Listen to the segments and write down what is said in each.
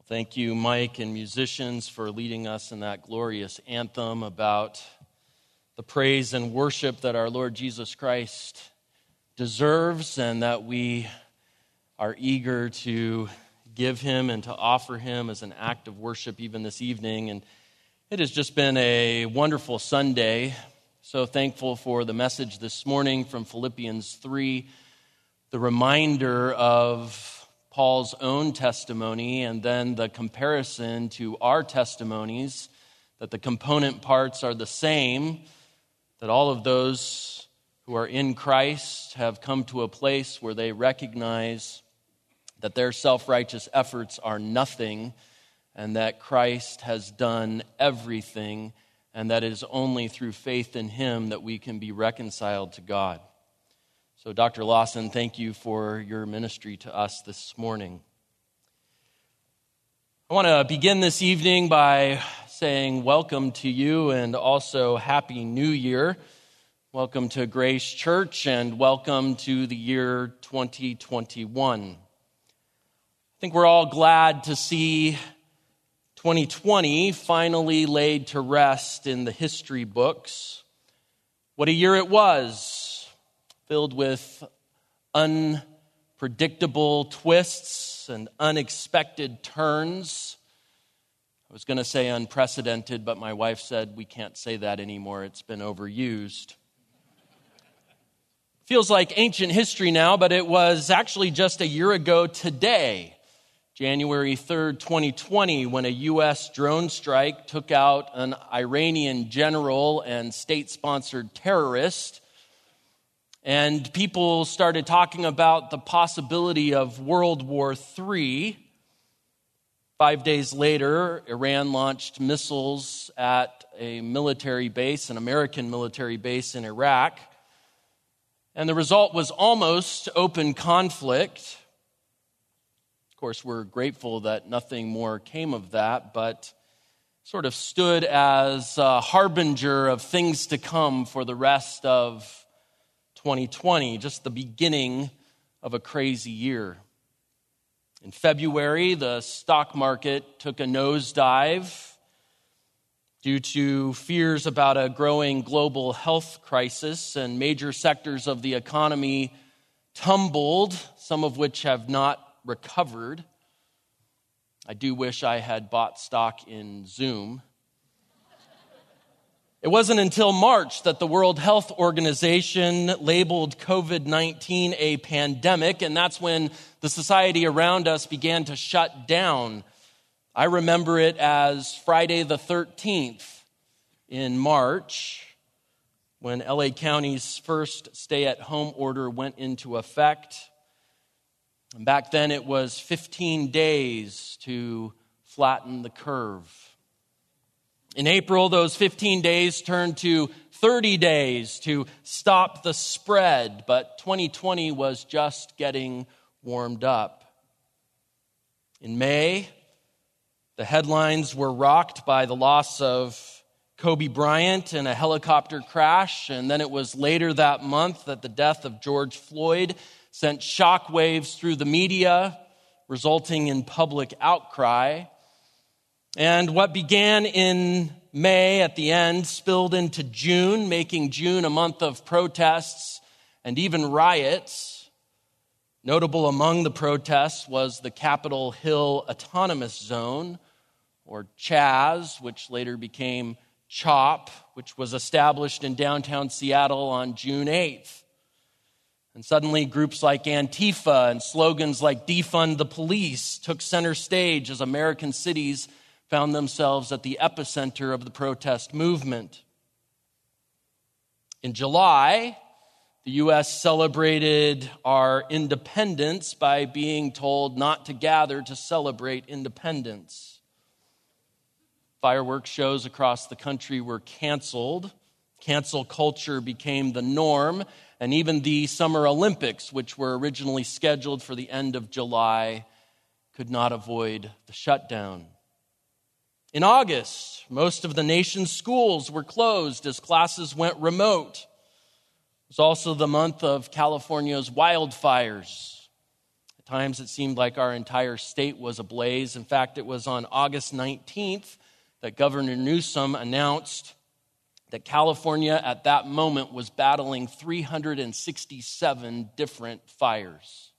Thank you, Mike and musicians, for leading us in that glorious anthem about the praise and worship that our Lord Jesus Christ deserves and that we are eager to give him and to offer him as an act of worship even this evening. And it has just been a wonderful Sunday. So thankful for the message this morning from Philippians 3, the reminder of Paul's own testimony and then the comparison to our testimonies, that the component parts are the same, that all of those who are in Christ have come to a place where they recognize that their self-righteous efforts are nothing and that Christ has done everything, and that it is only through faith in him that we can be reconciled to God. So, Dr. Lawson, thank you for your ministry to us this morning. I want to begin this evening by saying welcome to you and also Happy New Year. Welcome to Grace Church and welcome to the year 2021. I think we're all glad to see 2020 finally laid to rest in the history books. What a year it was, filled with unpredictable twists and unexpected turns. I was going to say unprecedented, but my wife said we can't say that anymore. It's been overused. Feels like ancient history now, but it was actually just a year ago today, January 3rd, 2020, when a U.S. drone strike took out an Iranian general and state-sponsored terrorist. And people started talking about the possibility of World War III. 5 days later, Iran launched missiles at a military base, an American military base in Iraq. And the result was almost open conflict. Of course, we're grateful that nothing more came of that, but sort of stood as a harbinger of things to come for the rest of 2020, just the beginning of a crazy year. In February, the stock market took a nosedive due to fears about a growing global health crisis, and major sectors of the economy tumbled, some of which have not recovered. I do wish I had bought stock in Zoom. It wasn't until March that the World Health Organization labeled COVID-19 a pandemic, and that's when the society around us began to shut down. I remember it as Friday the 13th in March, when LA County's first stay-at-home order went into effect. And back then it was 15 days to flatten the curve. In April, those 15 days turned to 30 days to stop the spread, but 2020 was just getting warmed up. In May, the headlines were rocked by the loss of Kobe Bryant in a helicopter crash, and then it was later that month that the death of George Floyd sent shockwaves through the media, resulting in public outcry. And what began in May at the end spilled into June, making June a month of protests and even riots. Notable among the protests was the Capitol Hill Autonomous Zone, or CHAZ, which later became CHOP, which was established in downtown Seattle on June 8th. And suddenly groups like Antifa and slogans like defund the police took center stage as American cities found themselves at the epicenter of the protest movement. In July, the U.S. celebrated our independence by being told not to gather to celebrate independence. Fireworks shows across the country were canceled. Cancel culture became the norm, and even the Summer Olympics, which were originally scheduled for the end of July, could not avoid the shutdown. In August, most of the nation's schools were closed as classes went remote. It was also the month of California's wildfires. times it seemed like our entire state was ablaze. In fact, it was on August 19th that Governor Newsom announced that California at that moment was battling 367 different fires.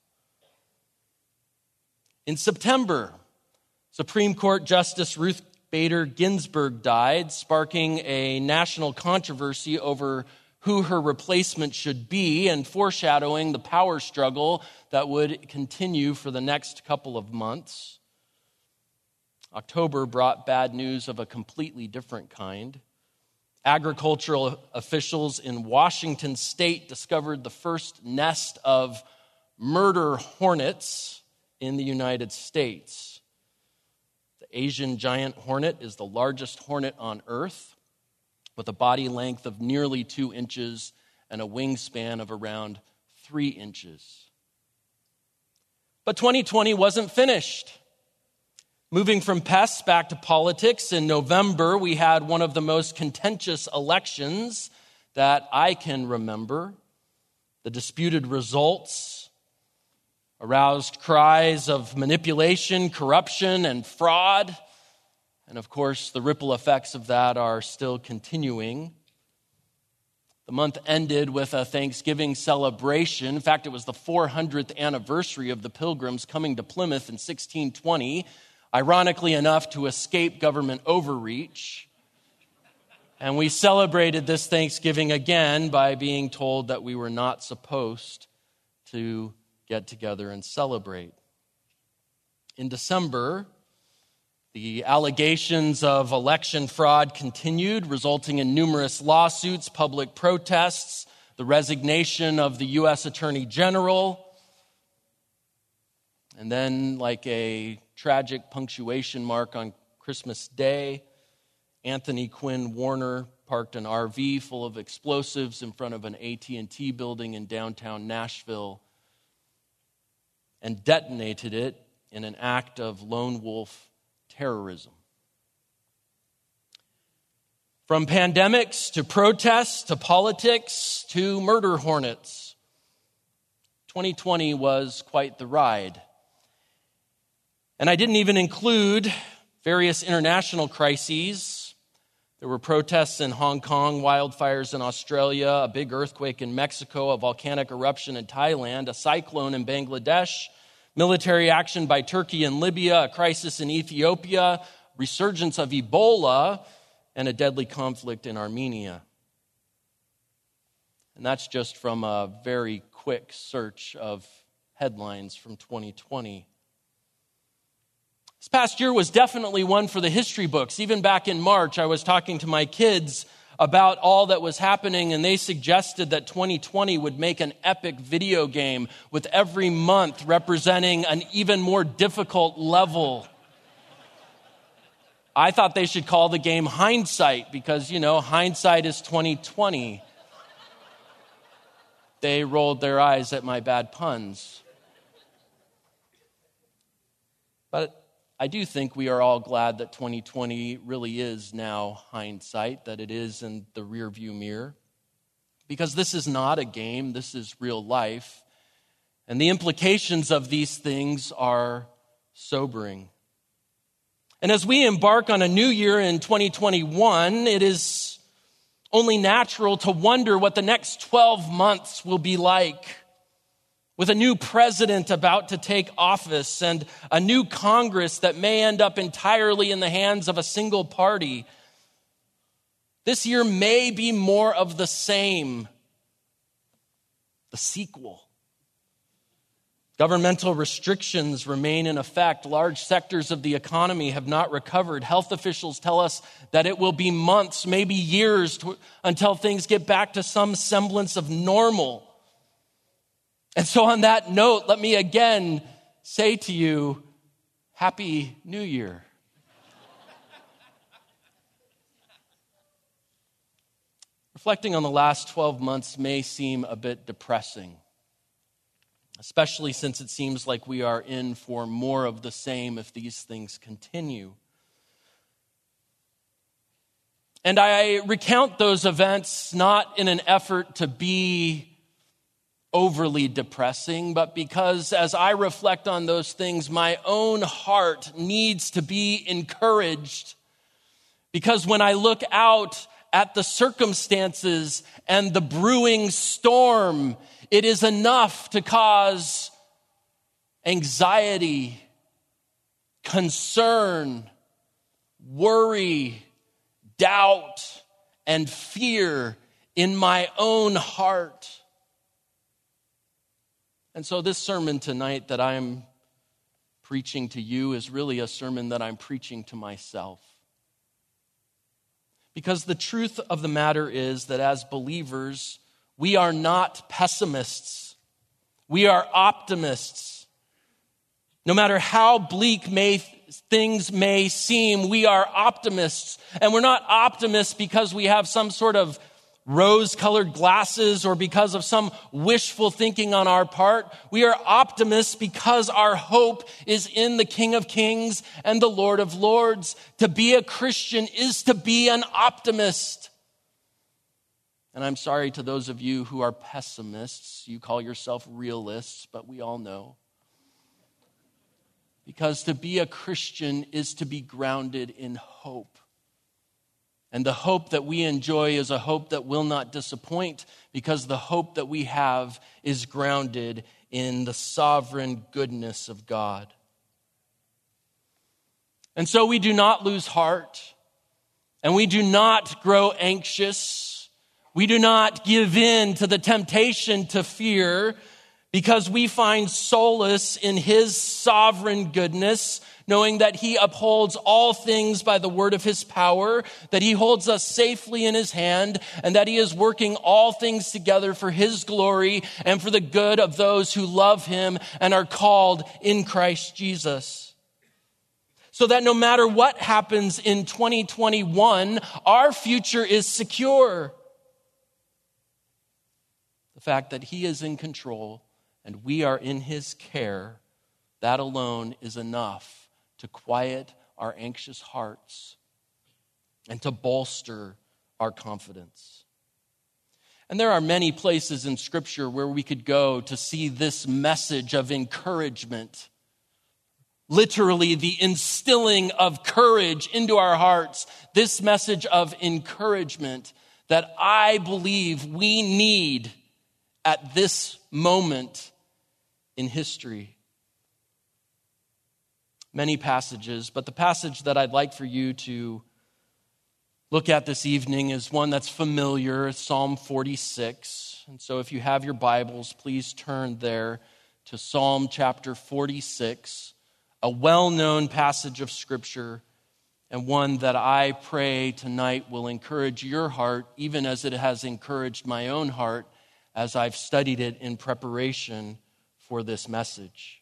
In September, Supreme Court Justice Ruth Bader Ginsburg died, sparking a national controversy over who her replacement should be and foreshadowing the power struggle that would continue for the next couple of months. October brought bad news of a completely different kind. Agricultural officials in Washington state discovered the first nest of murder hornets in the United States. The Asian giant hornet is the largest hornet on Earth, with a body length of nearly 2 inches and a wingspan of around 3 inches. But 2020 wasn't finished. Moving from pests back to politics, in November, we had one of the most contentious elections that I can remember. The disputed results aroused cries of manipulation, corruption, and fraud. And of course, the ripple effects of that are still continuing. The month ended with a Thanksgiving celebration. In fact, it was the 400th anniversary of the Pilgrims coming to Plymouth in 1620. Ironically enough, to escape government overreach. And we celebrated this Thanksgiving again by being told that we were not supposed to get together and celebrate. In December, the allegations of election fraud continued, resulting in numerous lawsuits, public protests, the resignation of the U.S. Attorney General, and then, like a tragic punctuation mark on Christmas Day, Anthony Quinn Warner parked an RV full of explosives in front of an AT&T building in downtown Nashville and detonated it in an act of lone wolf terrorism. From pandemics to protests to politics to murder hornets, 2020 was quite the ride. And I didn't even include various international crises. There were protests in Hong Kong, wildfires in Australia, a big earthquake in Mexico, a volcanic eruption in Thailand, a cyclone in Bangladesh, military action by Turkey and Libya, a crisis in Ethiopia, resurgence of Ebola, and a deadly conflict in Armenia. And that's just from a very quick search of headlines from 2020. This past year was definitely one for the history books. Even back in March, I was talking to my kids about all that was happening, and they suggested that 2020 would make an epic video game with every month representing an even more difficult level. I thought they should call the game Hindsight because, hindsight is 2020. They rolled their eyes at my bad puns. But I do think we are all glad that 2020 really is now hindsight, that it is in the rearview mirror. Because this is not a game, this is real life. And the implications of these things are sobering. And as we embark on a new year in 2021, it is only natural to wonder what the next 12 months will be like. With a new president about to take office and a new Congress that may end up entirely in the hands of a single party, this year may be more of the same, the sequel. Governmental restrictions remain in effect. Large sectors of the economy have not recovered. Health officials tell us that it will be months, maybe years, until things get back to some semblance of normal. And so on that note, let me again say to you, Happy New Year. Reflecting on the last 12 months may seem a bit depressing, especially since it seems like we are in for more of the same if these things continue. And I recount those events not in an effort to be overly depressing, but because as I reflect on those things, my own heart needs to be encouraged. Because when I look out at the circumstances and the brewing storm, it is enough to cause anxiety, concern, worry, doubt, and fear in my own heart. And so this sermon tonight that I'm preaching to you is really a sermon that I'm preaching to myself. Because the truth of the matter is that as believers, we are not pessimists. We are optimists. No matter how bleak things may seem, we are optimists. And we're not optimists because we have some sort of rose-colored glasses or because of some wishful thinking on our part. We are optimists because our hope is in the King of Kings and the Lord of Lords. To be a Christian is to be an optimist. And I'm sorry to those of you who are pessimists. You call yourself realists, but we all know. Because to be a Christian is to be grounded in hope. And the hope that we enjoy is a hope that will not disappoint, because the hope that we have is grounded in the sovereign goodness of God. And so we do not lose heart, and we do not grow anxious. We do not give in to the temptation to fear, because we find solace in His sovereign goodness, knowing that He upholds all things by the word of His power, that He holds us safely in His hand, and that He is working all things together for His glory and for the good of those who love Him and are called in Christ Jesus. So that no matter what happens in 2021, our future is secure. The fact that He is in control and we are in His care, that alone is enough to quiet our anxious hearts and to bolster our confidence. And there are many places in Scripture where we could go to see this message of encouragement. Literally, the instilling of courage into our hearts. This message of encouragement that I believe we need at this moment in history. Many passages, but the passage that I'd like for you to look at this evening is one that's familiar, Psalm 46. And so if you have your Bibles, please turn there to Psalm chapter 46, a well-known passage of Scripture, and one that I pray tonight will encourage your heart, even as it has encouraged my own heart as I've studied it in preparation for this message.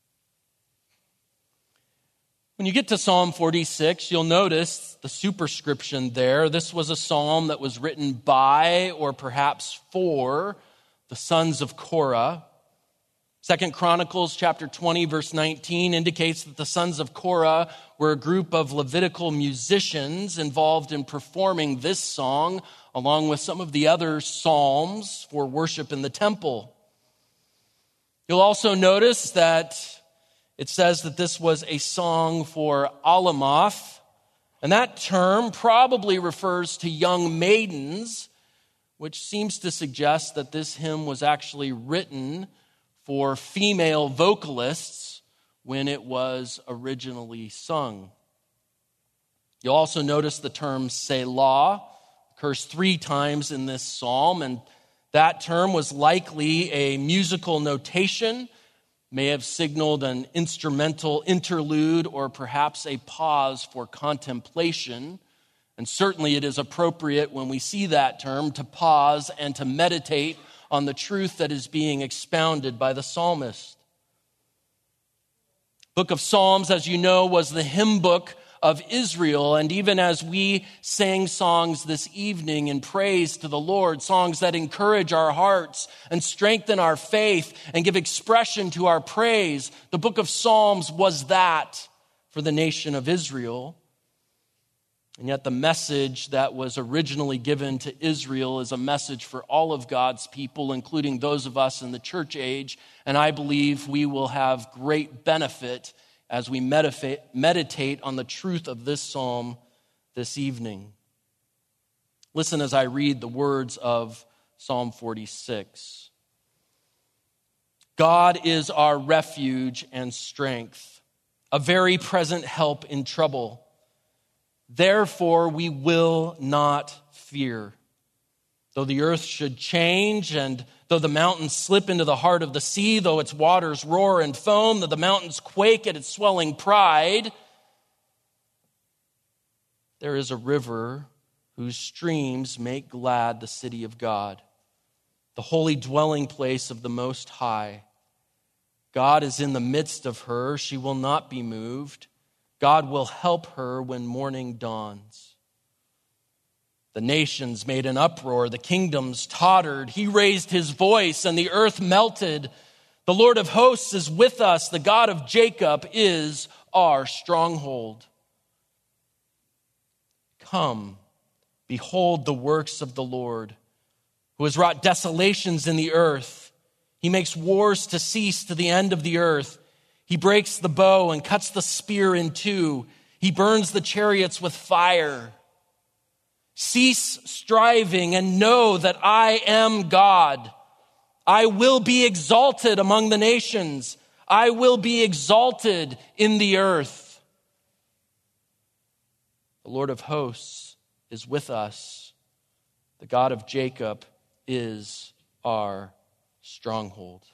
When you get to Psalm 46, you'll notice the superscription there. This was a psalm that was written by, or perhaps for, the sons of Korah. 2 Chronicles chapter 20, verse 19 indicates that the sons of Korah were a group of Levitical musicians involved in performing this song, along with some of the other psalms for worship in the temple. You'll also notice that it says that this was a song for Alamoth, and that term probably refers to young maidens, which seems to suggest that this hymn was actually written for female vocalists when it was originally sung. You'll also notice the term Selah occurs 3 times in this psalm, and that term was likely a musical notation, may have signaled an instrumental interlude or perhaps a pause for contemplation. And certainly it is appropriate when we see that term to pause and to meditate on the truth that is being expounded by the psalmist. Book of Psalms, as you know, was the hymn book of Israel. And even as we sang songs this evening in praise to the Lord, songs that encourage our hearts and strengthen our faith and give expression to our praise, the book of Psalms was that for the nation of Israel. And yet the message that was originally given to Israel is a message for all of God's people, including those of us in the church age. And I believe we will have great benefit as we meditate on the truth of this psalm this evening. Listen as I read the words of Psalm 46. God is our refuge and strength, a very present help in trouble. Therefore, we will not fear. Though the earth should change, and though the mountains slip into the heart of the sea, though its waters roar and foam, though the mountains quake at its swelling pride, there is a river whose streams make glad the city of God, the holy dwelling place of the Most High. God is in the midst of her. She will not be moved. God will help her when morning dawns. The nations made an uproar. The kingdoms tottered. He raised his voice and the earth melted. The Lord of hosts is with us. The God of Jacob is our stronghold. Come, behold the works of the Lord, who has wrought desolations in the earth. He makes wars to cease to the end of the earth. He breaks the bow and cuts the spear in two. He burns the chariots with fire. Cease striving and know that I am God. I will be exalted among the nations. I will be exalted in the earth. The Lord of hosts is with us. The God of Jacob is our stronghold.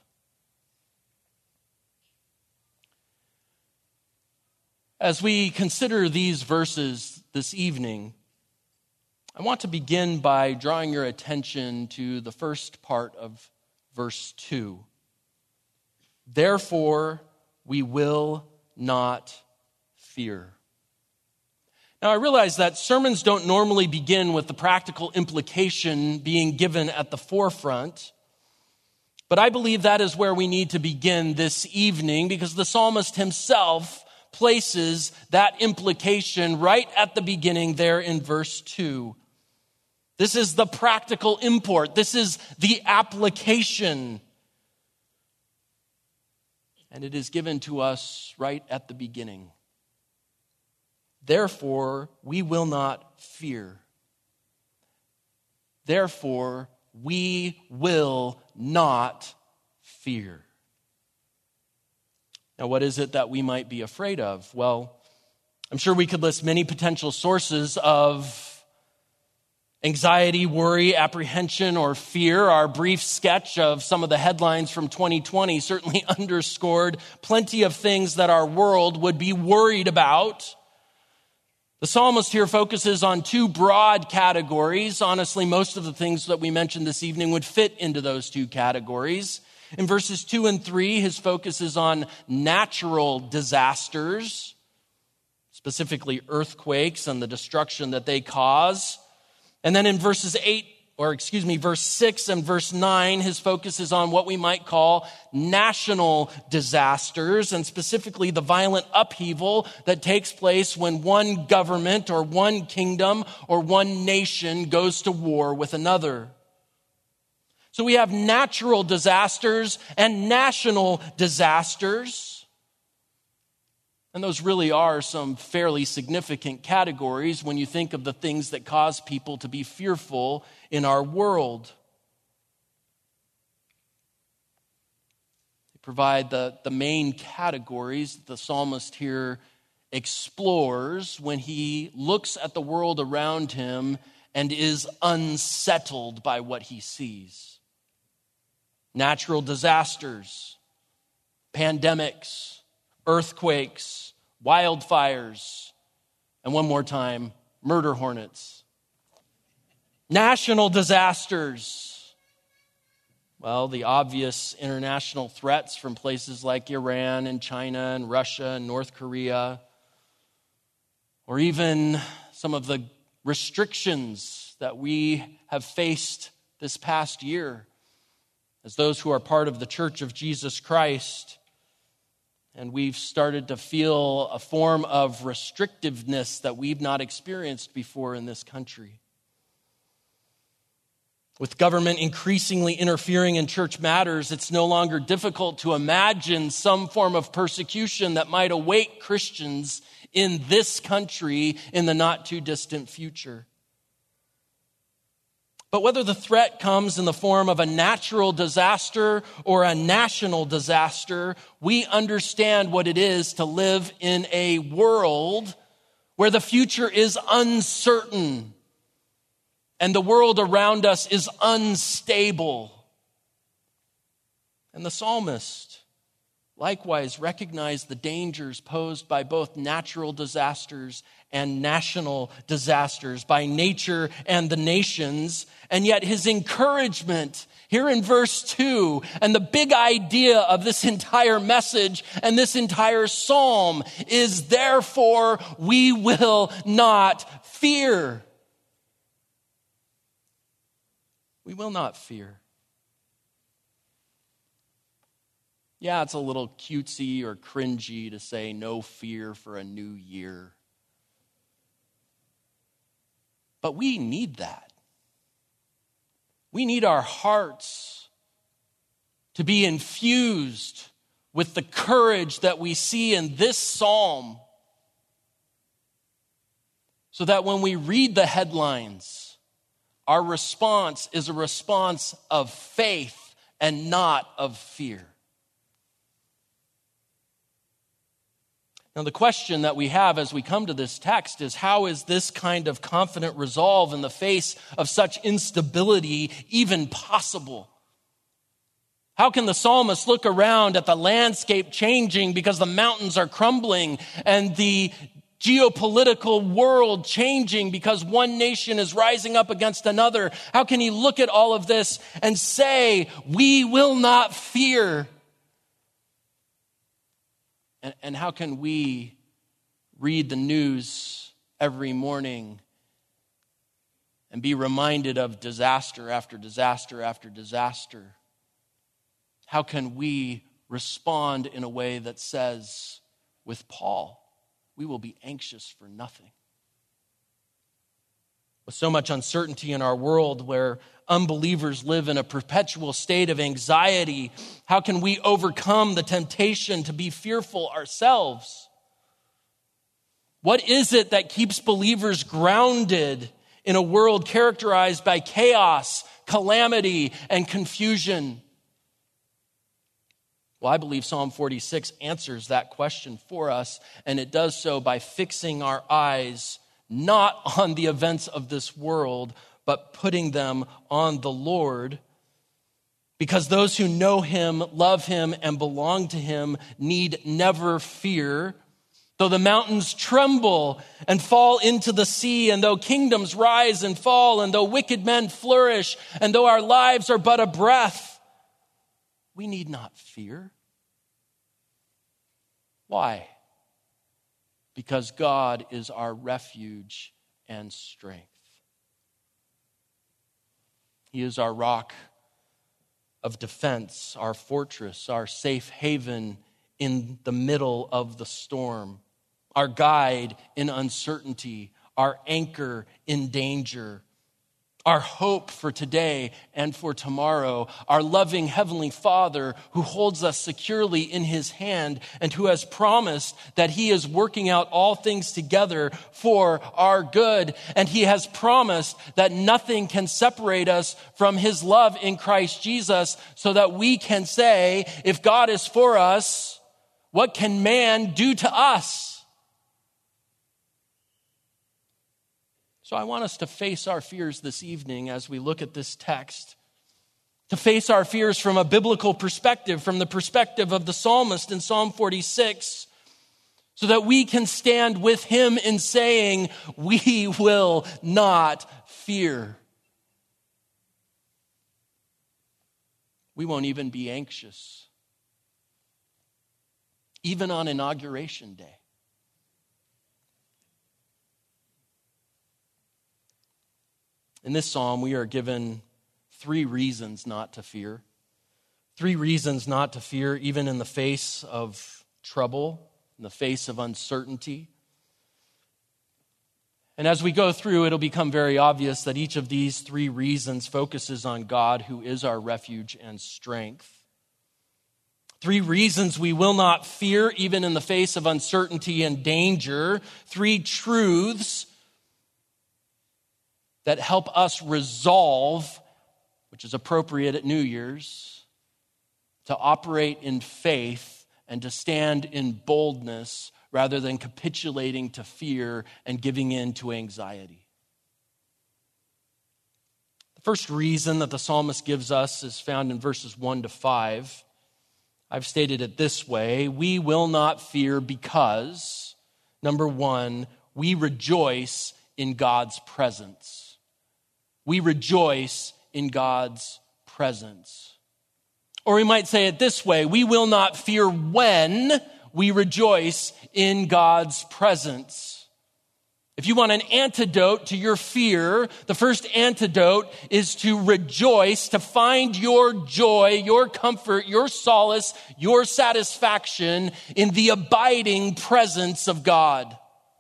As we consider these verses this evening, I want to begin by drawing your attention to the first part of verse 2. Therefore, we will not fear. Now, I realize that sermons don't normally begin with the practical implication being given at the forefront, but I believe that is where we need to begin this evening, because the psalmist himself places that implication right at the beginning there in verse 2. This is the practical import. This is the application. And it is given to us right at the beginning. Therefore, we will not fear. Therefore, we will not fear. Now, what is it that we might be afraid of? Well, I'm sure we could list many potential sources of anxiety, worry, apprehension, or fear. Our brief sketch of some of the headlines from 2020 certainly underscored plenty of things that our world would be worried about. The psalmist here focuses on two broad categories. Honestly, most of the things that we mentioned this evening would fit into those two categories. In verses 2 and 3, his focus is on natural disasters, specifically earthquakes and the destruction that they cause. And then in verse 6 and verse 9, his focus is on what we might call national disasters, and specifically the violent upheaval that takes place when one government or one kingdom or one nation goes to war with another. So we have natural disasters and national disasters. And those really are some fairly significant categories when you think of the things that cause people to be fearful in our world. They provide the main categories that the psalmist here explores when he looks at the world around him and is unsettled by what he sees. Natural disasters, pandemics, earthquakes, wildfires, and one more time, murder hornets. National disasters. Well, the obvious international threats from places like Iran and China and Russia and North Korea, or even some of the restrictions that we have faced this past year as those who are part of the Church of Jesus Christ. And we've started to feel a form of restrictiveness that we've not experienced before in this country. With government increasingly interfering in church matters, it's no longer difficult to imagine some form of persecution that might await Christians in this country in the not too distant future. But whether the threat comes in the form of a natural disaster or a national disaster, we understand what it is to live in a world where the future is uncertain and the world around us is unstable. And the psalmist likewise recognized the dangers posed by both natural disasters and national disasters, by nature and the nations. And yet his encouragement here in verse 2, and the big idea of this entire message and this entire psalm is, therefore we will not fear. We will not fear. Yeah, it's a little cutesy or cringy to say no fear for a new year. But we need that. We need our hearts to be infused with the courage that we see in this psalm, so that when we read the headlines, our response is a response of faith and not of fear. Now, the question that we have as we come to this text is, how is this kind of confident resolve in the face of such instability even possible? How can the psalmist look around at the landscape changing because the mountains are crumbling and the geopolitical world changing because one nation is rising up against another? How can he look at all of this and say, we will not fear? And how can we read the news every morning and be reminded of disaster after disaster after disaster? How can we respond in a way that says, with Paul, we will be anxious for nothing? With so much uncertainty in our world where unbelievers live in a perpetual state of anxiety, how can we overcome the temptation to be fearful ourselves? What is it that keeps believers grounded in a world characterized by chaos, calamity, and confusion? Well, I believe Psalm 46 answers that question for us, and it does so by fixing our eyes not on the events of this world, but putting them on the Lord. Because those who know him, love him, and belong to him need never fear. Though the mountains tremble and fall into the sea, and though kingdoms rise and fall, and though wicked men flourish, and though our lives are but a breath, we need not fear. Why? Because God is our refuge and strength. He is our rock of defense, our fortress, our safe haven in the middle of the storm, our guide in uncertainty, our anchor in danger, our hope for today and for tomorrow, our loving Heavenly Father who holds us securely in his hand and who has promised that he is working out all things together for our good. And he has promised that nothing can separate us from his love in Christ Jesus, so that we can say, if God is for us, what can man do to us? So I want us to face our fears this evening as we look at this text, to face our fears from a biblical perspective, from the perspective of the psalmist in Psalm 46, so that we can stand with him in saying, we will not fear. We won't even be anxious, even on Inauguration Day. In this psalm, we are given 3 reasons not to fear. 3 reasons not to fear, even in the face of trouble, in the face of uncertainty. And as we go through, it'll become very obvious that each of these three reasons focuses on God, who is our refuge and strength. Three reasons we will not fear, even in the face of uncertainty and danger. Three truths that help us resolve, which is appropriate at New Year's, to operate in faith and to stand in boldness rather than capitulating to fear and giving in to anxiety. The first reason that the psalmist gives us is found in verses 1 to 5. I've stated it this way: we will not fear because, number one, we rejoice in God's presence. We rejoice in God's presence. Or we might say it this way: we will not fear when we rejoice in God's presence. If you want an antidote to your fear, the first antidote is to rejoice, to find your joy, your comfort, your solace, your satisfaction in the abiding presence of God.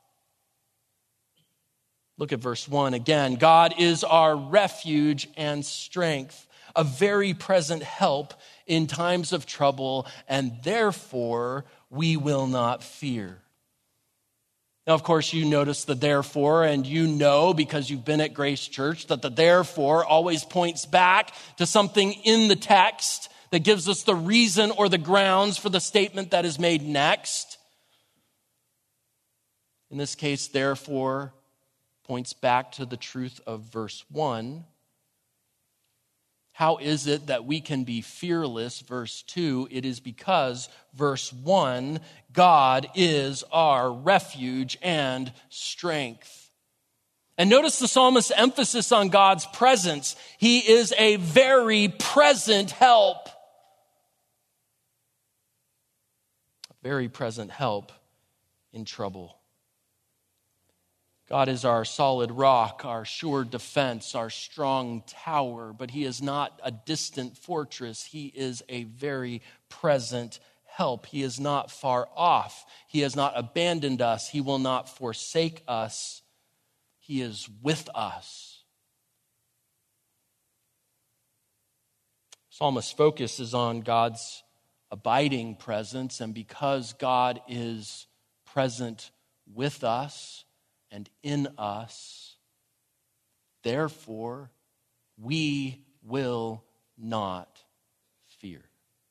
Look at verse 1 again. God is our refuge and strength, a very present help in times of trouble, and therefore we will not fear. Now, of course, you notice the therefore, and you know because you've been at Grace Church that the therefore always points back to something in the text that gives us the reason or the grounds for the statement that is made next. In this case, therefore points back to the truth of verse 1. How is it that we can be fearless? Verse 2, it is because, verse 1, God is our refuge and strength. And notice the psalmist's emphasis on God's presence. He is a very present help. A very present help in trouble. God is our solid rock, our sure defense, our strong tower, but he is not a distant fortress. He is a very present help. He is not far off. He has not abandoned us. He will not forsake us. He is with us. Psalmist's focus is on God's abiding presence, and because God is present with us and in us, therefore, we will not fear.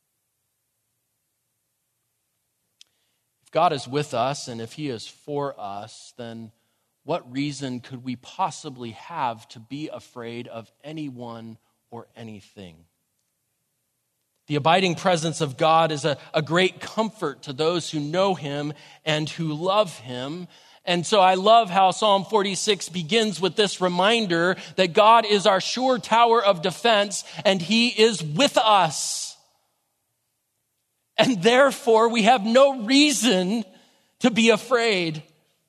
If God is with us and if he is for us, then what reason could we possibly have to be afraid of anyone or anything? The abiding presence of God is a great comfort to those who know him and who love him. And so I love how Psalm 46 begins with this reminder that God is our sure tower of defense and he is with us. And therefore we have no reason to be afraid.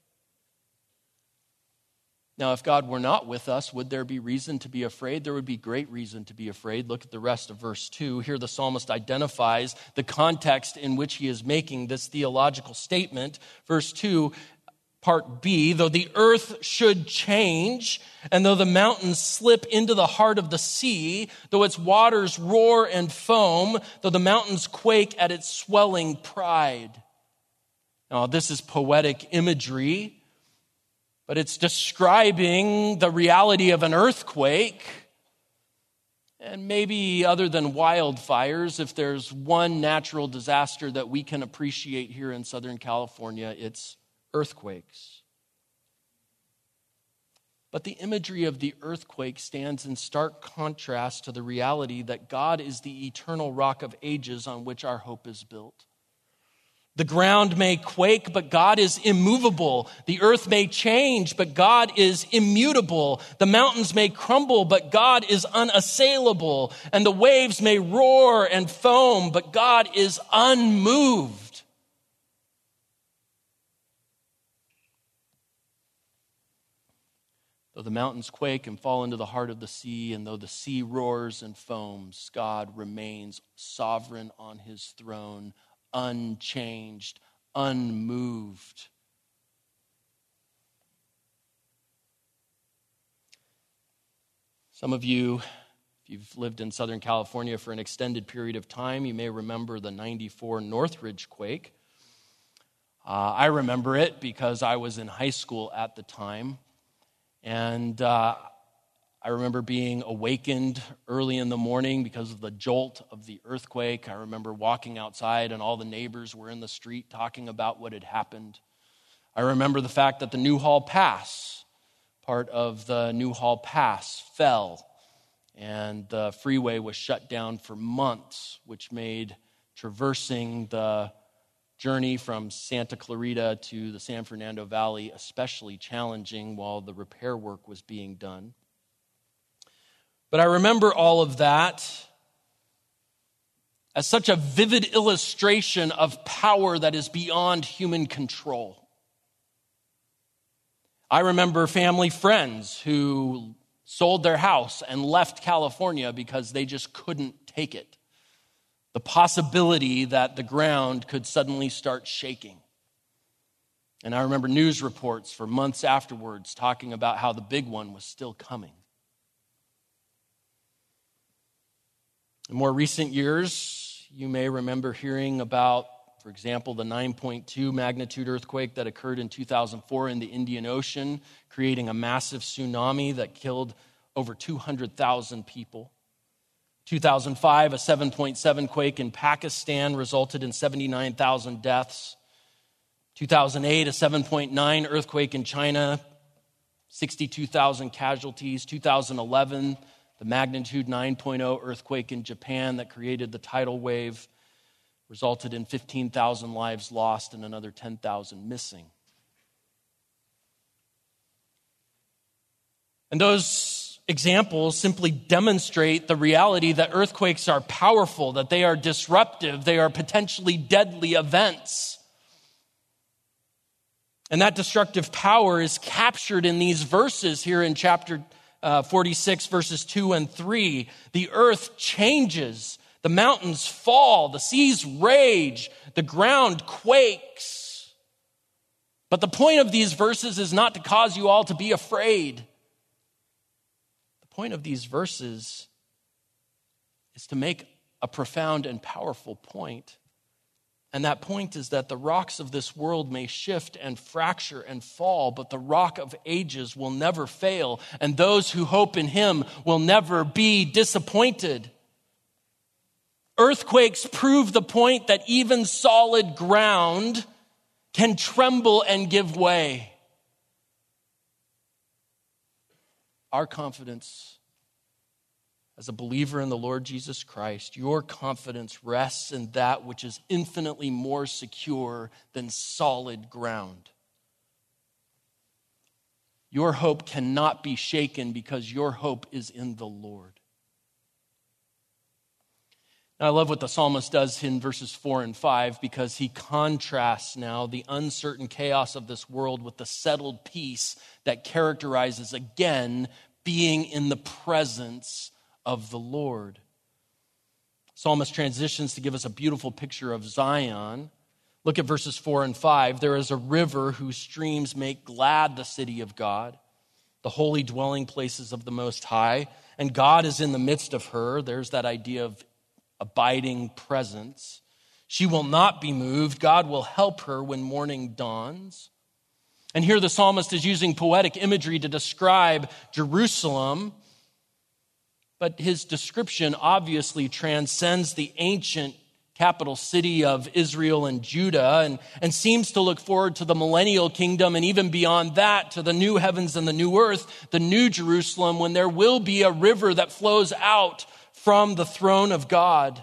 Now, if God were not with us, would there be reason to be afraid? There would be great reason to be afraid. Look at the rest of verse 2. Here the psalmist identifies the context in which he is making this theological statement. Verse 2, part B, though the earth should change, and though the mountains slip into the heart of the sea, though its waters roar and foam, though the mountains quake at its swelling pride. Now, this is poetic imagery, but it's describing the reality of an earthquake. And maybe other than wildfires, if there's one natural disaster that we can appreciate here in Southern California, it's earthquakes. But the imagery of the earthquake stands in stark contrast to the reality that God is the eternal rock of ages on which our hope is built. The ground may quake, but God is immovable. The earth may change, but God is immutable. The mountains may crumble, but God is unassailable. And the waves may roar and foam, but God is unmoved. Though the mountains quake and fall into the heart of the sea, and though the sea roars and foams, God remains sovereign on his throne, unchanged, unmoved. Some of you, if you've lived in Southern California for an extended period of time, you may remember the 94 Northridge quake. I remember it because I was in high school at the time, and I remember being awakened early in the morning because of the jolt of the earthquake. I remember walking outside and all the neighbors were in the street talking about what had happened. I remember the fact that the Newhall Pass, part of the Newhall Pass, fell, and the freeway was shut down for months, which made traversing the journey from Santa Clarita to the San Fernando Valley especially challenging while the repair work was being done. But I remember all of that as such a vivid illustration of power that is beyond human control. I remember family friends who sold their house and left California because they just couldn't take it. The possibility that the ground could suddenly start shaking. And I remember news reports for months afterwards talking about how the big one was still coming. In more recent years, you may remember hearing about, for example, the 9.2 magnitude earthquake that occurred in 2004 in the Indian Ocean, creating a massive tsunami that killed over 200,000 people. 2005, a 7.7 quake in Pakistan resulted in 79,000 deaths. 2008, a 7.9 earthquake in China, 62,000 casualties. 2011, the magnitude 9.0 earthquake in Japan that created the tidal wave resulted in 15,000 lives lost and another 10,000 missing. And those examples simply demonstrate the reality that earthquakes are powerful, that they are disruptive, they are potentially deadly events. And that destructive power is captured in these verses here in chapter 46, verses 2 and 3. The earth changes, the mountains fall, the seas rage, the ground quakes. But the point of these verses is not to cause you all to be afraid. The point of these verses is to make a profound and powerful point. And that point is that the rocks of this world may shift and fracture and fall, but the rock of ages will never fail, and those who hope in him will never be disappointed. Earthquakes prove the point that even solid ground can tremble and give way. Our confidence as a believer in the Lord Jesus Christ, your confidence rests in that which is infinitely more secure than solid ground. Your hope cannot be shaken because your hope is in the Lord. Now, I love what the psalmist does in verses 4 and 5 because he contrasts now the uncertain chaos of this world with the settled peace that characterizes, again, being in the presence of the Lord. Psalmist transitions to give us a beautiful picture of Zion. Look at verses 4 and 5. There is a river whose streams make glad the city of God, the holy dwelling places of the Most High, and God is in the midst of her. There's that idea of abiding presence. She will not be moved. God will help her when morning dawns. And here the psalmist is using poetic imagery to describe Jerusalem, but his description obviously transcends the ancient capital city of Israel and Judah and seems to look forward to the millennial kingdom and even beyond that to the new heavens and the new earth, the new Jerusalem, when there will be a river that flows out from the throne of God.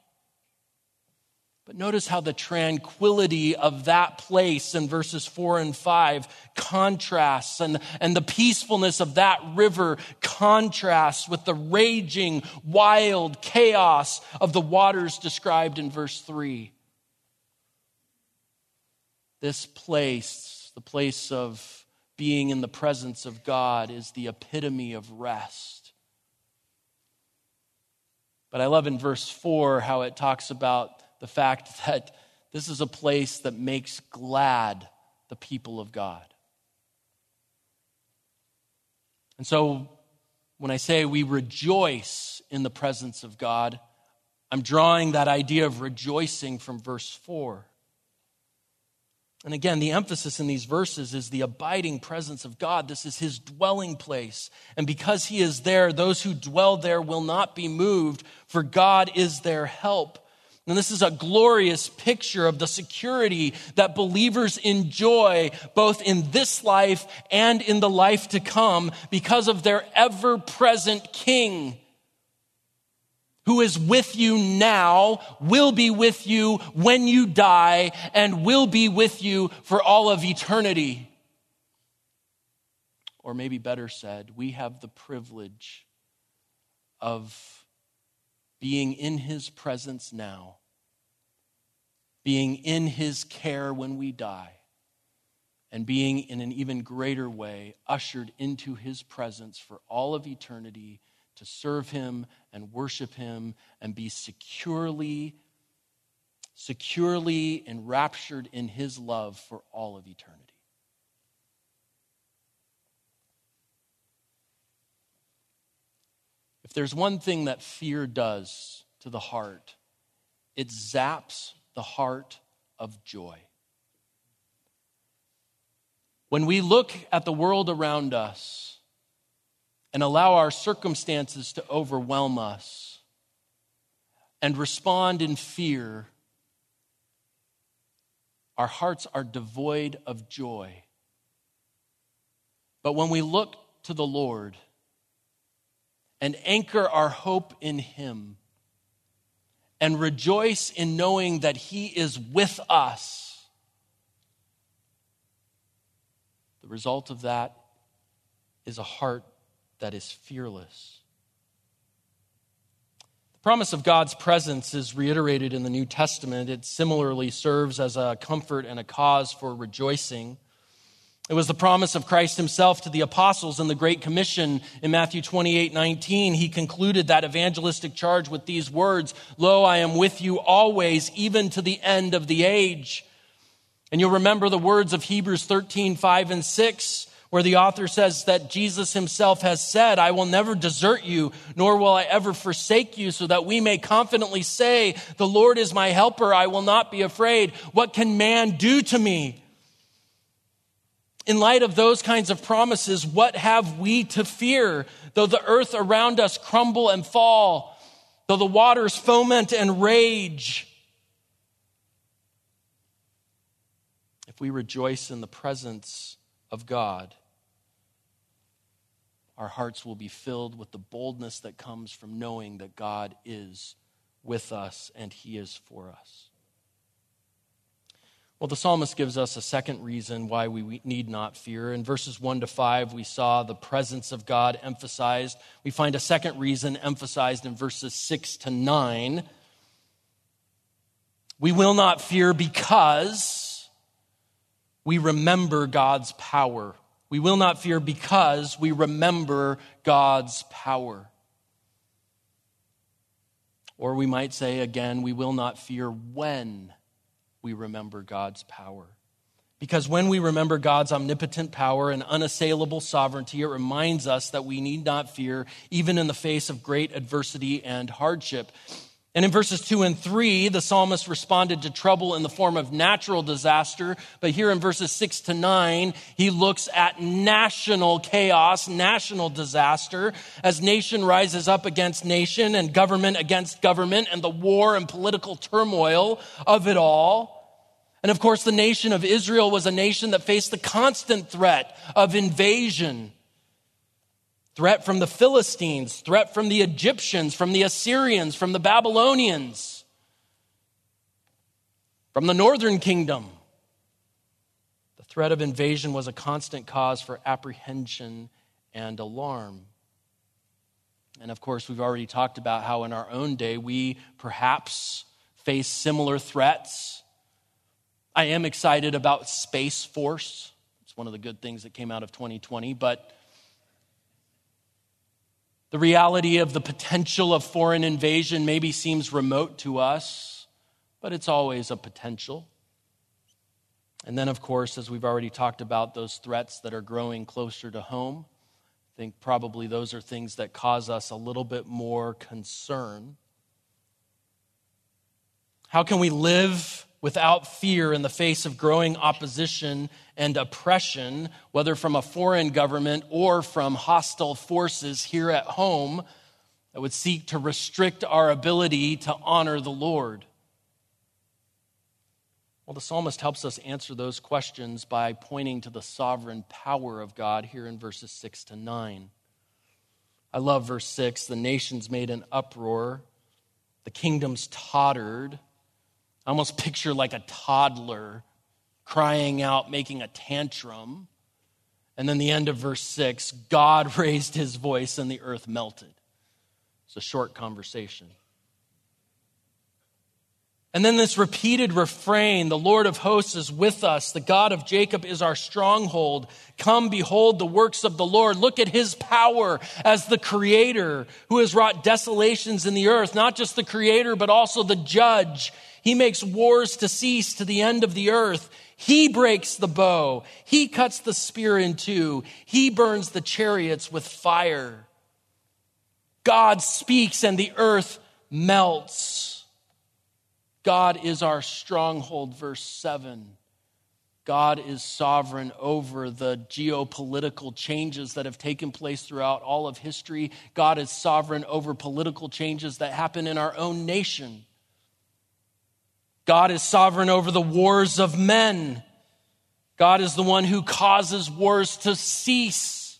But notice how the tranquility of that place in verses 4 and 5 contrasts, and the peacefulness of that river contrasts with the raging, wild chaos of the waters described in verse 3. This place, the place of being in the presence of God, is the epitome of rest. But I love in verse 4 how it talks about the fact that This is a place that makes glad the people of God. And so when I say we rejoice in the presence of God, I'm drawing that idea of rejoicing from verse 4. And again, the emphasis in these verses is the abiding presence of God. This is his dwelling place. And because he is there, those who dwell there will not be moved, for God is their help. And this is a glorious picture of the security that believers enjoy both in this life and in the life to come because of their ever-present King, who is with you now, will be with you when you die, and will be with you for all of eternity. Or maybe better said, we have the privilege of being in his presence now, being in his care when we die, and being in an even greater way ushered into his presence for all of eternity to serve him and worship him and be securely enraptured in his love for all of eternity. If there's one thing that fear does to the heart, it zaps the heart of joy. When we look at the world around us and allow our circumstances to overwhelm us and respond in fear, our hearts are devoid of joy. But when we look to the Lord and anchor our hope in him and rejoice in knowing that he is with us, the result of that is a heart that is fearless. The promise of God's presence is reiterated in the New Testament. It similarly serves as a comfort and a cause for rejoicing. It was the promise of Christ himself to the apostles in the Great Commission in Matthew 28:19. He concluded that evangelistic charge with these words, "Lo, I am with you always, even to the end of the age." And you'll remember the words of Hebrews 13:5 and 6, where the author says that Jesus himself has said, "I will never desert you, nor will I ever forsake you," so that we may confidently say, "The Lord is my helper, I will not be afraid. What can man do to me?" In light of those kinds of promises, what have we to fear? Though the earth around us crumble and fall, though the waters foment and rage, if we rejoice in the presence of God, our hearts will be filled with the boldness that comes from knowing that God is with us and he is for us. Well, the psalmist gives us a second reason why we need not fear. In verses 1-5, we saw the presence of God emphasized. We find a second reason emphasized in verses 6-9. We will not fear because we remember God's power. We will not fear because we remember God's power. Or we might say again, we will not fear when we remember God's power. Because when we remember God's omnipotent power and unassailable sovereignty, it reminds us that we need not fear even in the face of great adversity and hardship. And in verses 2 and 3, the psalmist responded to trouble in the form of natural disaster. But here in verses 6-9, he looks at national chaos, national disaster, as nation rises up against nation and government against government and the war and political turmoil of it all. And of course, the nation of Israel was a nation that faced the constant threat of invasion. Threat from the Philistines, threat from the Egyptians, from the Assyrians, from the Babylonians, from the northern kingdom. The threat of invasion was a constant cause for apprehension and alarm. And of course, we've already talked about how in our own day we perhaps face similar threats. I am excited about Space Force. It's one of the good things that came out of 2020, but the reality of the potential of foreign invasion maybe seems remote to us, but it's always a potential. And then, of course, as we've already talked about, those threats that are growing closer to home, I think probably those are things that cause us a little bit more concern. How can we live without fear in the face of growing opposition and oppression, whether from a foreign government or from hostile forces here at home that would seek to restrict our ability to honor the Lord? Well, the psalmist helps us answer those questions by pointing to the sovereign power of God here in verses 6 to 9. I love verse 6. The nations made an uproar. The kingdoms tottered. I almost picture like a toddler crying out, making a tantrum. And then the end of verse 6, God raised his voice and the earth melted. It's a short conversation. And then this repeated refrain, the Lord of hosts is with us. The God of Jacob is our stronghold. Come, behold the works of the Lord. Look at his power as the creator who has wrought desolations in the earth. Not just the creator, but also the judge. He makes wars to cease to the end of the earth. He breaks the bow. He cuts the spear in two. He burns the chariots with fire. God speaks and the earth melts. God is our stronghold, verse 7. God is sovereign over the geopolitical changes that have taken place throughout all of history. God is sovereign over political changes that happen in our own nation. God is sovereign over the wars of men. God is the one who causes wars to cease.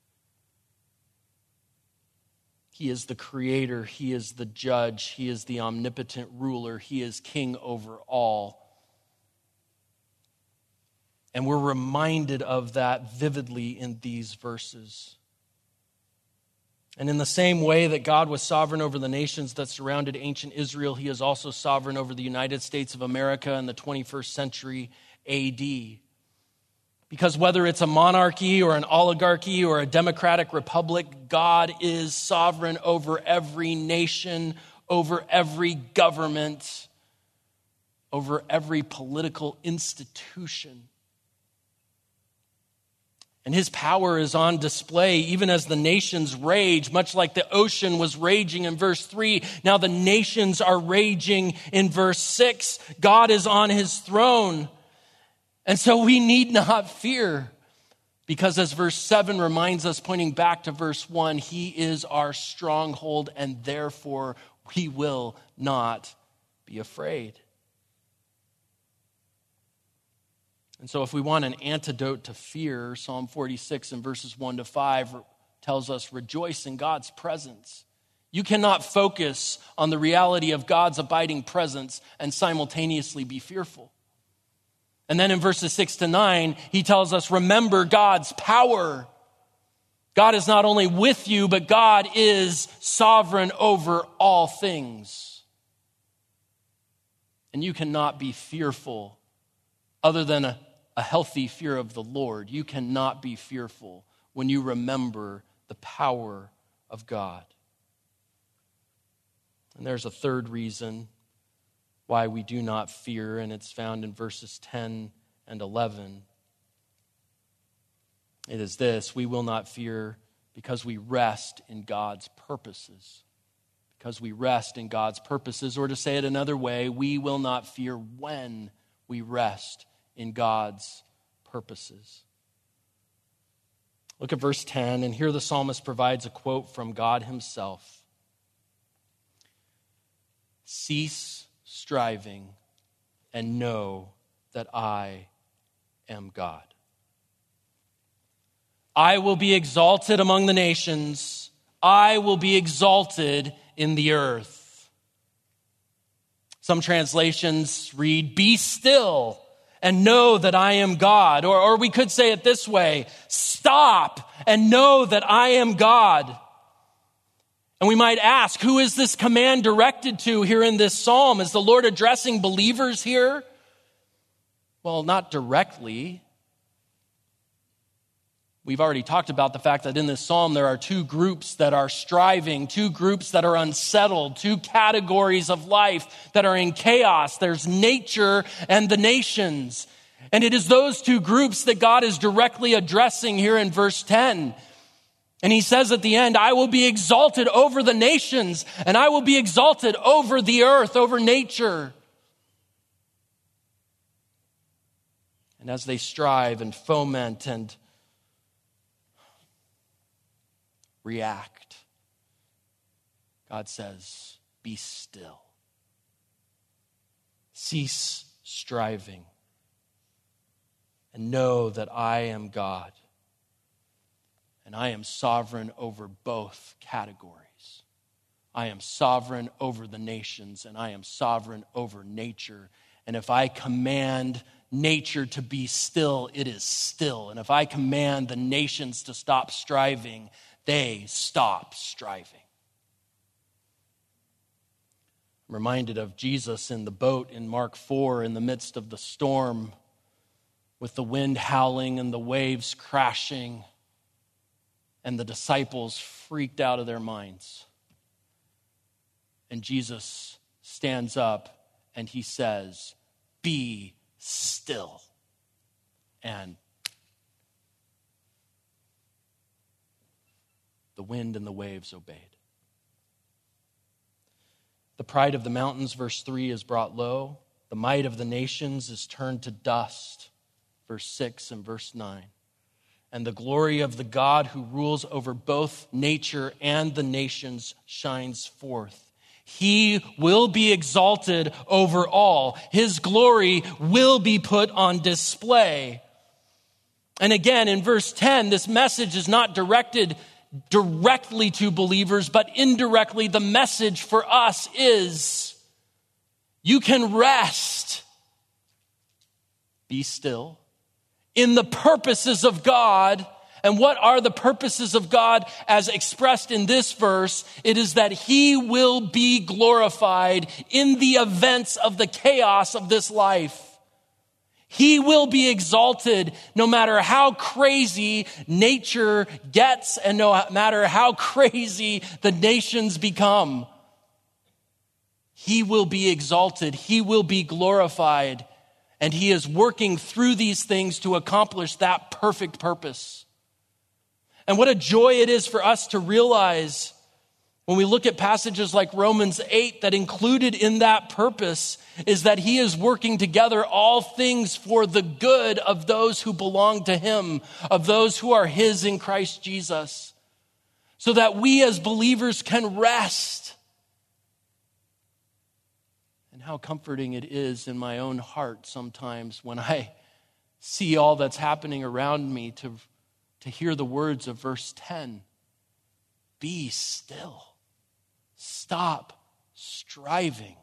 He is the creator. He is the judge. He is the omnipotent ruler. He is king over all. And we're reminded of that vividly in these verses. And in the same way that God was sovereign over the nations that surrounded ancient Israel, he is also sovereign over the United States of America in the 21st century AD. Because whether it's a monarchy or an oligarchy or a democratic republic, God is sovereign over every nation, over every government, over every political institution. And his power is on display even as the nations rage, much like the ocean was raging in verse 3. Now the nations are raging in verse 6. God is on his throne. And so we need not fear, because as verse 7 reminds us, pointing back to verse 1, he is our stronghold, and therefore we will not be afraid. And so if we want an antidote to fear, Psalm 46 and verses 1 to 5 tells us, rejoice in God's presence. You cannot focus on the reality of God's abiding presence and simultaneously be fearful. And then in verses 6 to 9, he tells us, remember God's power. God is not only with you, but God is sovereign over all things. And you cannot be fearful other than a healthy fear of the Lord. You cannot be fearful when you remember the power of God. And there's a third reason why we do not fear, and it's found in verses 10 and 11. It is this: we will not fear because we rest in God's purposes. Because we rest in God's purposes, or to say it another way, we will not fear when we rest in God's purposes. Look at verse 10, and here the psalmist provides a quote from God himself. Cease striving and know that I am God. I will be exalted among the nations. I will be exalted in the earth. Some translations read, be still and know that I am God. Or we could say it this way, stop and know that I am God. And we might ask, who is this command directed to here in this psalm? Is the Lord addressing believers here? Well, not directly. We've already talked about the fact that in this psalm there are two groups that are striving, two groups that are unsettled, two categories of life that are in chaos. There's nature and the nations. And it is those two groups that God is directly addressing here in verse 10. And he says at the end, I will be exalted over the nations, and I will be exalted over the earth, over nature. And as they strive and foment and react, God says, be still. Cease striving and know that I am God and I am sovereign over both categories. I am sovereign over the nations and I am sovereign over nature. And if I command nature to be still, it is still. And if I command the nations to stop striving, they stop striving. I'm reminded of Jesus in the boat in Mark 4 in the midst of the storm with the wind howling and the waves crashing and the disciples freaked out of their minds. And Jesus stands up and he says, be still. And the wind and the waves obeyed. The pride of the mountains, verse 3, is brought low. The might of the nations is turned to dust, verse 6 and verse 9. And the glory of the God who rules over both nature and the nations shines forth. He will be exalted over all. His glory will be put on display. And again, in verse 10, this message is not directed directly to believers, but indirectly the message for us is you can rest, be still, in the purposes of God. And what are the purposes of God as expressed in this verse? It is that he will be glorified in the events of the chaos of this life. He will be exalted no matter how crazy nature gets and no matter how crazy the nations become. He will be exalted. He will be glorified. And he is working through these things to accomplish that perfect purpose. And what a joy it is for us to realize when we look at passages like Romans 8, that included in that purpose is that he is working together all things for the good of those who belong to him, of those who are his in Christ Jesus, so that we as believers can rest. And how comforting it is in my own heart sometimes when I see all that's happening around me to hear the words of verse 10. Be still. Stop striving.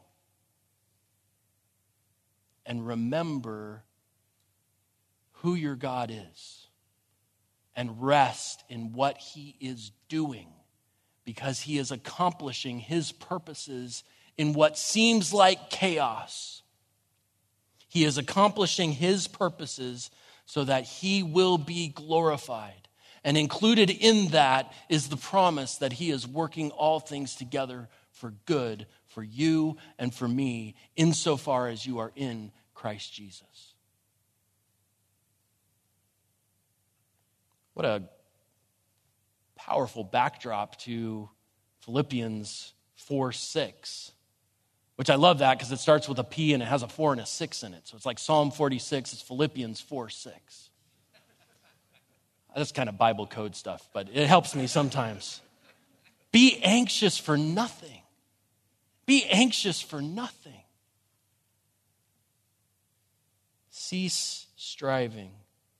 And remember who your God is. And rest in what he is doing. Because he is accomplishing his purposes in what seems like chaos. He is accomplishing his purposes so that he will be glorified. And included in that is the promise that he is working all things together for good for you and for me, insofar as you are in Christ Jesus. What a powerful backdrop to Philippians 4:6, which I love that because it starts with a P and it has a 4 and a 6 in it. So it's like Psalm 46, it's Philippians 4:6. That's kind of Bible code stuff, but it helps me sometimes. Be anxious for nothing. Be anxious for nothing. Cease striving.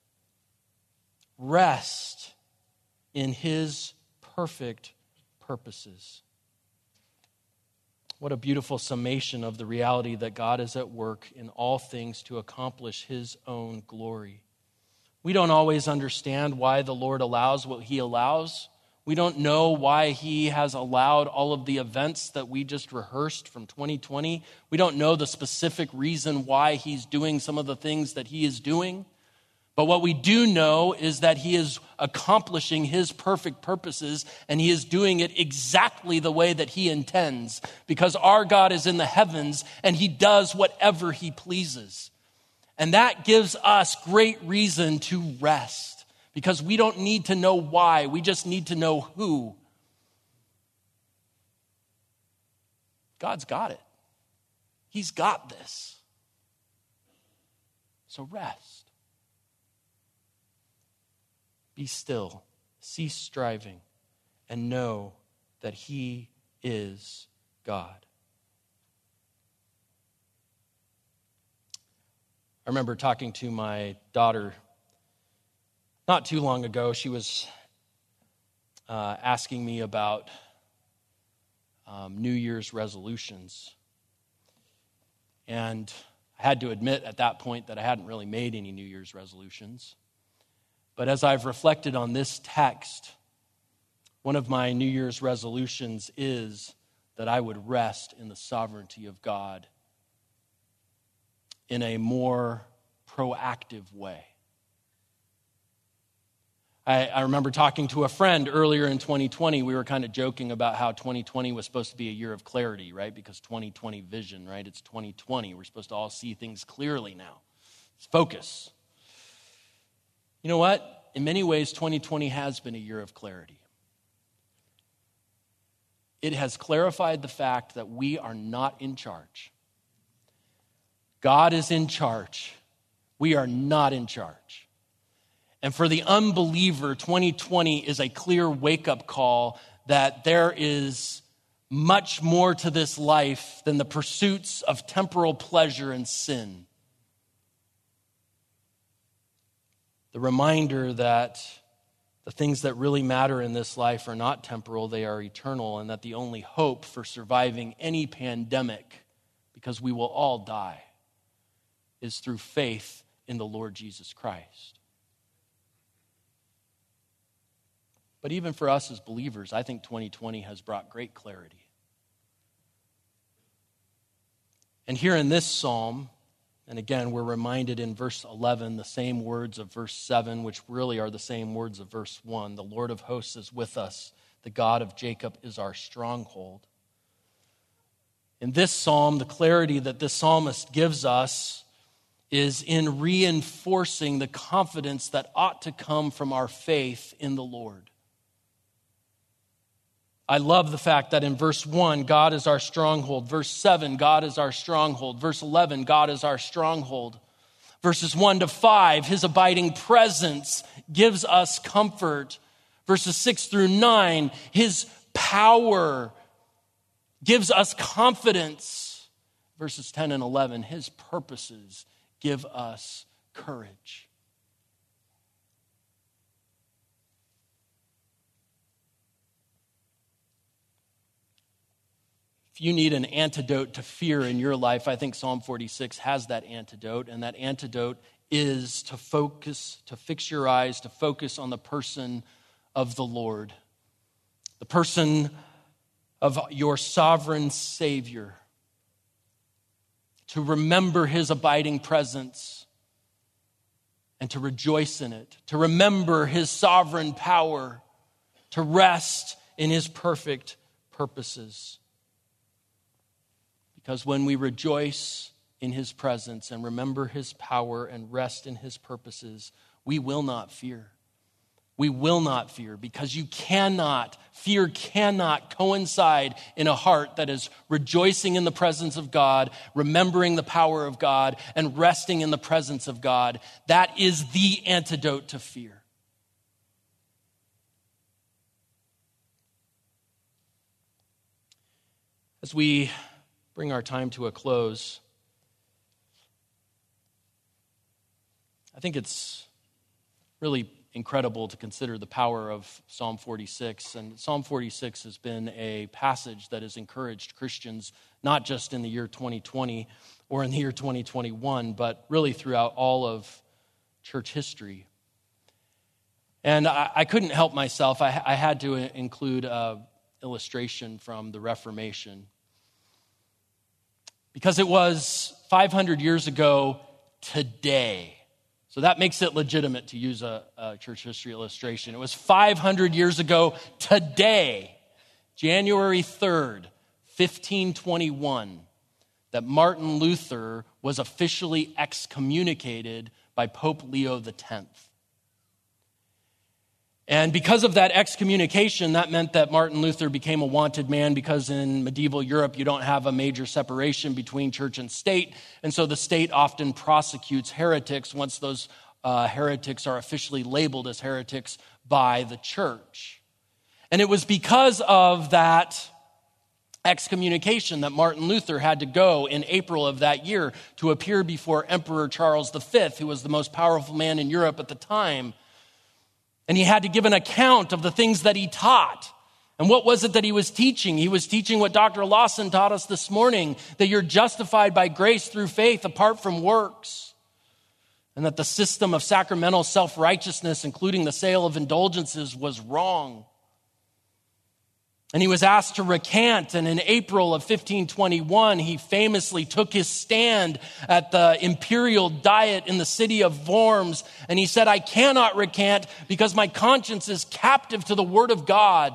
Rest in his perfect purposes. What a beautiful summation of the reality that God is at work in all things to accomplish his own glory. We don't always understand why the Lord allows what he allows. We don't know why he has allowed all of the events that we just rehearsed from 2020. We don't know the specific reason why he's doing some of the things that he is doing. But what we do know is that he is accomplishing his perfect purposes, and he is doing it exactly the way that he intends, because our God is in the heavens and he does whatever he pleases. And that gives us great reason to rest, because we don't need to know why, we just need to know who. God's got it. He's got this. So rest. Be still, cease striving, and know that he is God. I remember talking to my daughter not too long ago. She was asking me about New Year's resolutions. And I had to admit at that point that I hadn't really made any New Year's resolutions. But as I've reflected on this text, one of my New Year's resolutions is that I would rest in the sovereignty of God in a more proactive way. I remember talking to a friend earlier in 2020. We were kind of joking about how 2020 was supposed to be a year of clarity, right? Because 2020 vision, right? It's 2020. We're supposed to all see things clearly now. It's focus. You know what? In many ways, 2020 has been a year of clarity. It has clarified the fact that we are not in charge. God is in charge. We are not in charge. And for the unbeliever, 2020 is a clear wake-up call that there is much more to this life than the pursuits of temporal pleasure and sin. The reminder that the things that really matter in this life are not temporal, they are eternal, and that the only hope for surviving any pandemic, because we will all die, is through faith in the Lord Jesus Christ. But even for us as believers, I think 2020 has brought great clarity. And here in this psalm, and again, we're reminded in verse 11, the same words of verse 7, which really are the same words of verse 1. The Lord of hosts is with us. The God of Jacob is our stronghold. In this psalm, the clarity that this psalmist gives us is in reinforcing the confidence that ought to come from our faith in the Lord. I love the fact that in verse 1, God is our stronghold. Verse 7, God is our stronghold. Verse 11, God is our stronghold. Verses 1 to 5, his abiding presence gives us comfort. Verses 6 through 9, his power gives us confidence. Verses 10 and 11, his purposes give us courage. If you need an antidote to fear in your life, I think Psalm 46 has that antidote, and that antidote is to fix your eyes, to focus on the person of the Lord, the person of your sovereign Savior, to remember his abiding presence and to rejoice in it, to remember his sovereign power, to rest in his perfect purposes. Because when we rejoice in his presence and remember his power and rest in his purposes, we will not fear. We will not fear, because fear cannot coincide in a heart that is rejoicing in the presence of God, remembering the power of God, and resting in the presence of God. That is the antidote to fear. As we bring our time to a close, I think it's really incredible to consider the power of Psalm 46. And Psalm 46 has been a passage that has encouraged Christians, not just in the year 2020 or in the year 2021, but really throughout all of church history. And I couldn't help myself. I had to include an illustration from the Reformation. Because it was 500 years ago today. So that makes it legitimate to use a church history illustration. It was 500 years ago today, January 3rd, 1521, that Martin Luther was officially excommunicated by Pope Leo X. And because of that excommunication, that meant that Martin Luther became a wanted man, because in medieval Europe, you don't have a major separation between church and state. And so the state often prosecutes heretics once those heretics are officially labeled as heretics by the church. And it was because of that excommunication that Martin Luther had to go in April of that year to appear before Emperor Charles V, who was the most powerful man in Europe at the time. And he had to give an account of the things that he taught. And what was it that he was teaching? He was teaching what Dr. Lawson taught us this morning, that you're justified by grace through faith apart from works. And that the system of sacramental self-righteousness, including the sale of indulgences, was wrong. And he was asked to recant, and in April of 1521, he famously took his stand at the imperial diet in the city of Worms, and he said, "I cannot recant because my conscience is captive to the word of God."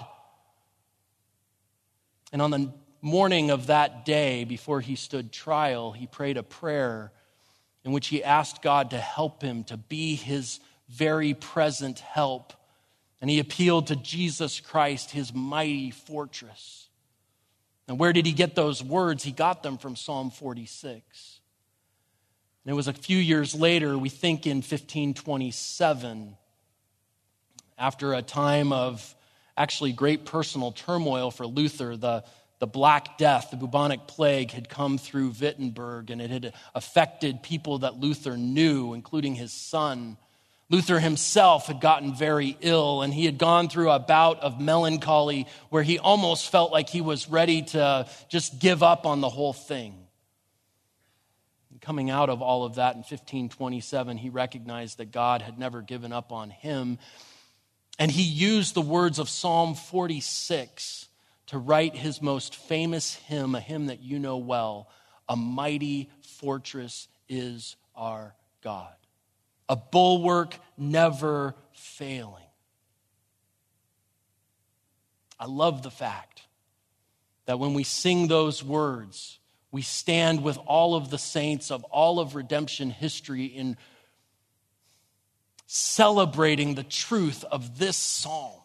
And on the morning of that day, before he stood trial, he prayed a prayer in which he asked God to help him, to be his very present help. And he appealed to Jesus Christ, his mighty fortress. And where did he get those words? He got them from Psalm 46. And it was a few years later, we think in 1527, after a time of actually great personal turmoil for Luther, the Black Death, the bubonic plague, had come through Wittenberg, and it had affected people that Luther knew, including his son. Luther himself had gotten very ill, and he had gone through a bout of melancholy where he almost felt like he was ready to just give up on the whole thing. And coming out of all of that in 1527, he recognized that God had never given up on him, and he used the words of Psalm 46 to write his most famous hymn, a hymn that you know well, "A mighty fortress is our God, a bulwark never failing." I love the fact that when we sing those words, we stand with all of the saints of all of redemption history in celebrating the truth of this psalm.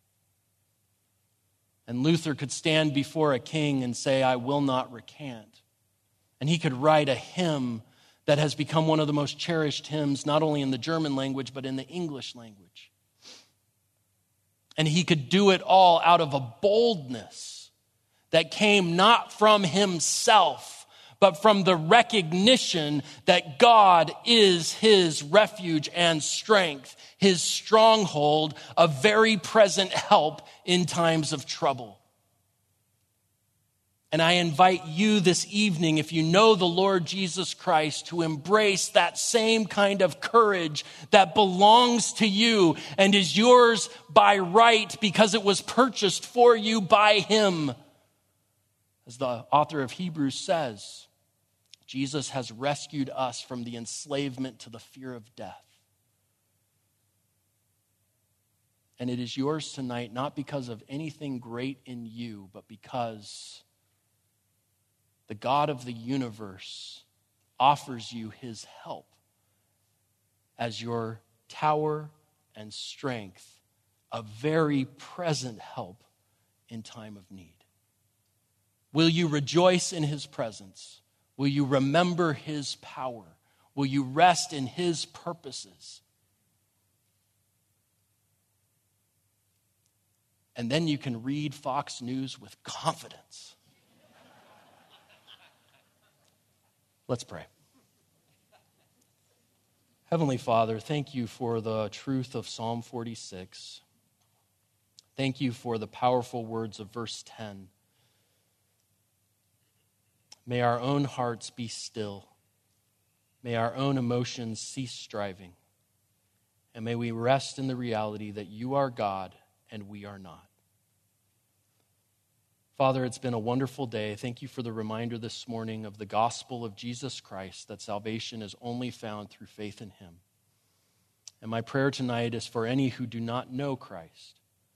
And Luther could stand before a king and say, "I will not recant." And he could write a hymn that has become one of the most cherished hymns, not only in the German language, but in the English language. And he could do it all out of a boldness that came not from himself, but from the recognition that God is his refuge and strength, his stronghold, a very present help in times of trouble. And I invite you this evening, if you know the Lord Jesus Christ, to embrace that same kind of courage that belongs to you and is yours by right because it was purchased for you by him. As the author of Hebrews says, Jesus has rescued us from the enslavement to the fear of death. And it is yours tonight, not because of anything great in you, but because the God of the universe offers you his help as your tower and strength, a very present help in time of need. Will you rejoice in his presence? Will you remember his power? Will you rest in his purposes? And then you can read Fox News with confidence. Let's pray. Heavenly Father, thank you for the truth of Psalm 46. Thank you for the powerful words of verse 10. May our own hearts be still. May our own emotions cease striving. And may we rest in the reality that you are God and we are not. Father, it's been a wonderful day. Thank you for the reminder this morning of the gospel of Jesus Christ, that salvation is only found through faith in him. And my prayer tonight is for any who do not know Christ.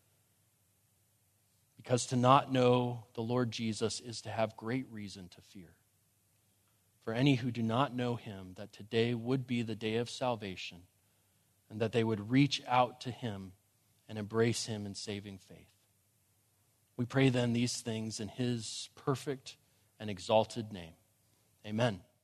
Because to not know the Lord Jesus is to have great reason to fear. For any who do not know him, that today would be the day of salvation, and that they would reach out to him and embrace him in saving faith. We pray then these things in his perfect and exalted name. Amen.